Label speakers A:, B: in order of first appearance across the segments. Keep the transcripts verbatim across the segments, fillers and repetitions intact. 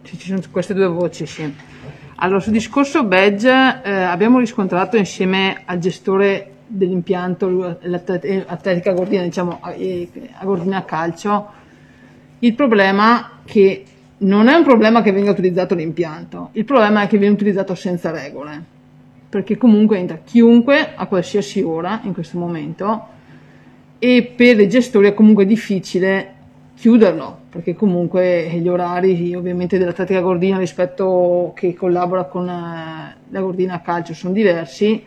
A: ci sono queste due voci, sì. Allora, sul discorso badge eh, abbiamo riscontrato insieme al gestore dell'impianto, l'atletica Gordina, diciamo, a Gordina Calcio, il problema che non è un problema che venga utilizzato l'impianto, il problema è che viene utilizzato senza regole, perché comunque entra chiunque a qualsiasi ora in questo momento e per i gestori è comunque difficile chiuderlo, perché comunque gli orari ovviamente dell'atletica Gordina rispetto che collabora con la Gordina Calcio sono diversi,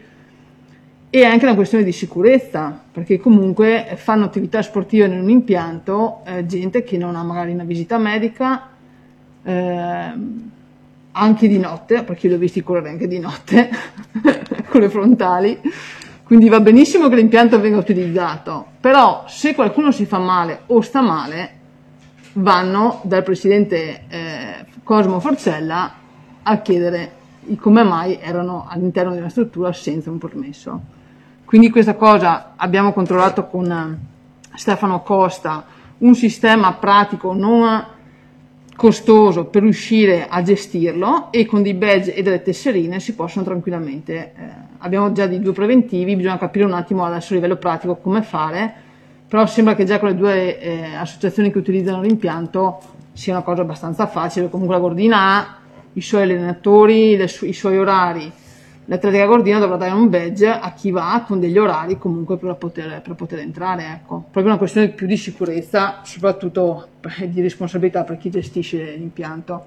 A: e anche una questione di sicurezza, perché comunque fanno attività sportive in un impianto eh, gente che non ha magari una visita medica eh, anche di notte, perché io li ho visti correre anche di notte con le frontali, quindi va benissimo che l'impianto venga utilizzato, però se qualcuno si fa male o sta male vanno dal presidente eh, Cosmo Forcella a chiedere come mai erano all'interno della struttura senza un permesso. Quindi questa cosa abbiamo controllato con Stefano Costa, un sistema pratico non costoso per riuscire a gestirlo, e con dei badge e delle tesserine si possono tranquillamente, eh, abbiamo già dei due preventivi, bisogna capire un attimo adesso a livello pratico come fare, però sembra che già con le due eh, associazioni che utilizzano l'impianto sia una cosa abbastanza facile. Comunque la Gordina ha i suoi allenatori, le su- i suoi orari, l'atletica Gordina dovrà dare un badge a chi va con degli orari comunque per poter, per poter entrare, ecco. Proprio una questione più di sicurezza, soprattutto di responsabilità per chi gestisce l'impianto.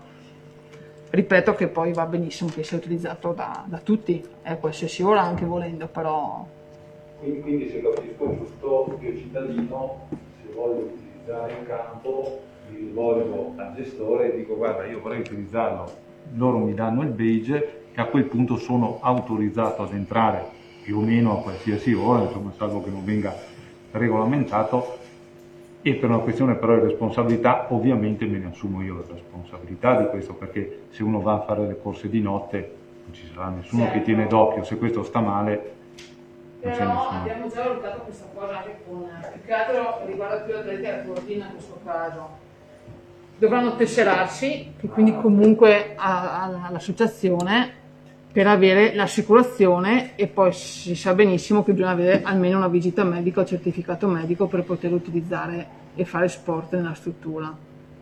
A: Ripeto che poi va benissimo che sia utilizzato da, da tutti, a qualsiasi ora anche volendo, però...
B: Quindi, quindi se capisco giusto, io cittadino, se voglio utilizzare il campo, mi rivolgo al gestore e dico guarda io vorrei utilizzarlo, loro mi danno il badge, che a quel punto sono autorizzato ad entrare più o meno a qualsiasi ora, insomma, salvo che non venga regolamentato, e per una questione però di responsabilità ovviamente me ne assumo io la responsabilità di questo, perché se uno va a fare le corse di notte non ci sarà nessuno certo. che tiene d'occhio, se questo sta male non c'è nessuno.
A: Abbiamo già valutato questa cosa anche con, più che altro riguarda più l'atletica Gordina in questo caso. Dovranno tesserarsi, che quindi comunque all'associazione, per avere l'assicurazione, e poi si sa benissimo che bisogna avere almeno una visita medica o certificato medico per poter utilizzare e fare sport nella struttura.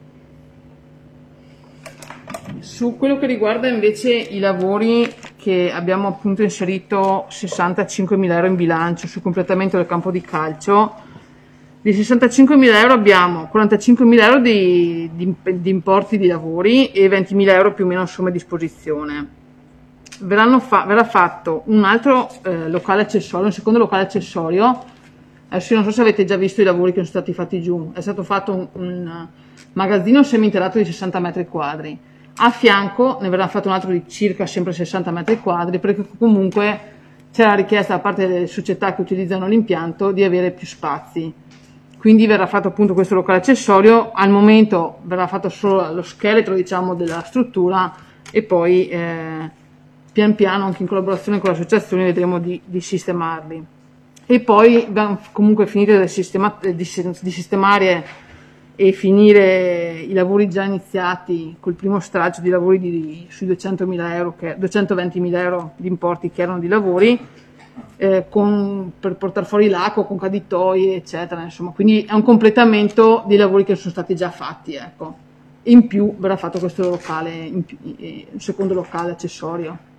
A: Su quello che riguarda invece i lavori, che abbiamo appunto inserito sessantacinquemila euro in bilancio sul completamento del campo di calcio, di sessantacinquemila euro abbiamo quarantacinquemila euro di, di, di importi di lavori e ventimila euro più o meno somme a disposizione. Verranno fa, verrà fatto un altro eh, locale accessorio, un secondo locale accessorio. Adesso non so se avete già visto i lavori che sono stati fatti giù. È stato fatto un, un magazzino seminterrato di sessanta metri quadri. A fianco ne verrà fatto un altro di circa sempre sessanta metri quadri, perché comunque c'è la richiesta da parte delle società che utilizzano l'impianto di avere più spazi. Quindi verrà fatto appunto questo locale accessorio. Al momento verrà fatto solo lo scheletro, diciamo, della struttura, e poi eh, pian piano anche in collaborazione con l'associazione vedremo di, di sistemarli. E poi comunque finire di, sistema, di, di sistemare e finire i lavori già iniziati col primo straccio di lavori di, di, sui duecentomila euro, che, duecentoventimila euro di importi che erano di lavori, eh, con, per portare fuori l'acqua con caditoie eccetera, insomma, quindi è un completamento dei lavori che sono stati già fatti, ecco. In più verrà fatto questo locale, in più, un secondo locale accessorio.